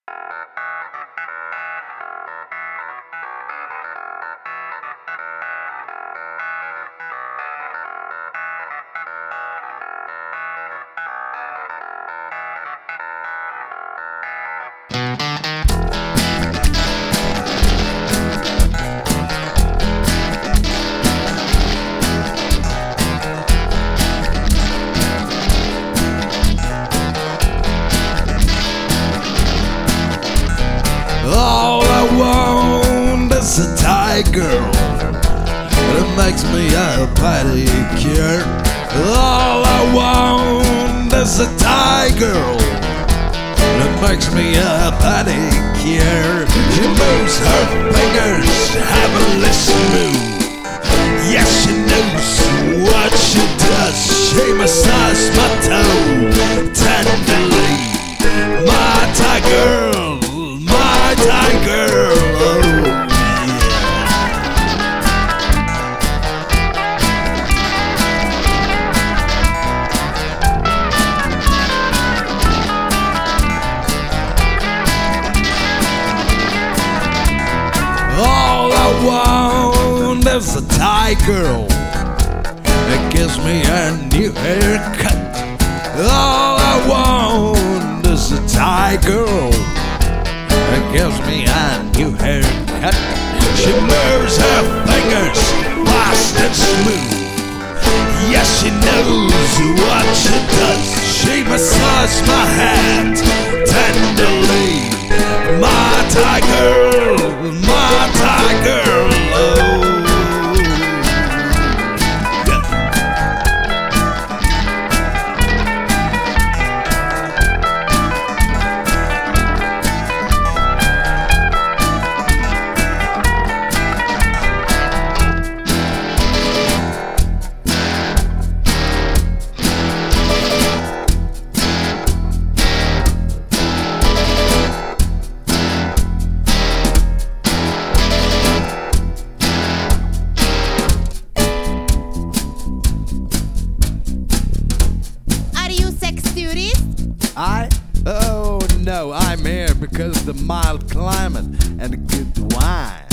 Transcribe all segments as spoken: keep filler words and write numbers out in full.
All I want is a tiger that makes me a pedicure. All I want is a tiger that makes me a pedicure. She moves her fingers heavily smooth. Yes, she knows what she does. She massages my toe tenderly. My tiger, my tiger, oh yeah. All I want is a tiger that gives me a new haircut. All I want is a tiger that gives me a new haircut. She moves her fingers fast and smooth. Yes, she knows what she does. She massages my head tenderly. My tiger, my tiger, oh. I? Oh no, I'm here because of the mild climate and the good wine.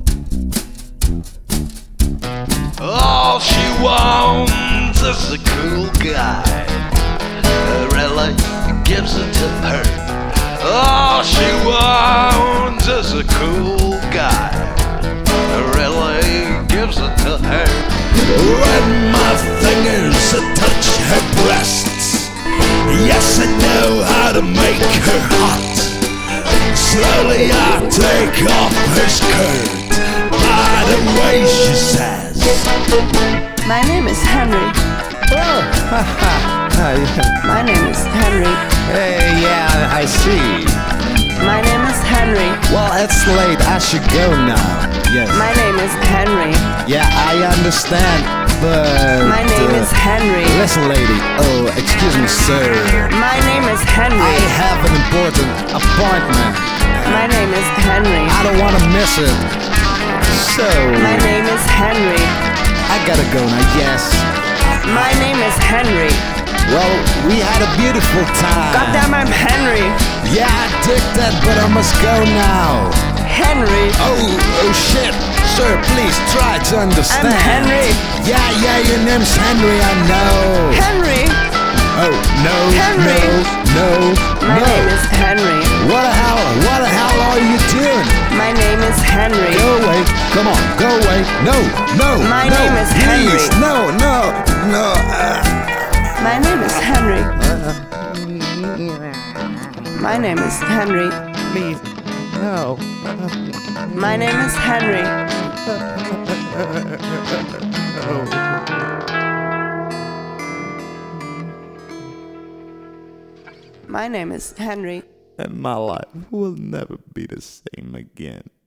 All she wants is a cool guy who really gives it to her. All she wants is a cool guy who really gives it to her. When my fingers touch her breasts, yes, I know how to make her hot. Slowly I take off her skirt. By the way she says, my name is Henry. oh, hi. My name is Henry. Hey, yeah, I see. My name is Henry. Well, it's late, I should go now. Yes. My name is Henry. Yeah, I understand, but My name uh, is Henry. listen, lady. Oh, excuse me, sir. My name is Henry. I have an important appointment. My name is Henry. I don't want to miss it. So My name is Henry. I gotta go now, yes. My name is Henry. Well, we had a beautiful time. Goddamn, I'm Henry. Yeah, I dig that, but I must go now. Henry. Oh, oh shit. Sir, please try to understand. I'm Henry. Yeah, yeah, your name's Henry, I know. Henry. Oh, no, Henry. no, no, My no. name is Henry. What the hell, what the hell are you doing? My name is Henry. Go away, come on, go away. No, no, My no, name is please. Henry. No, no, no. Uh. My name is Henry. My name is Henry. Please, no. My name is Henry. My name is Henry. And my life will never be the same again.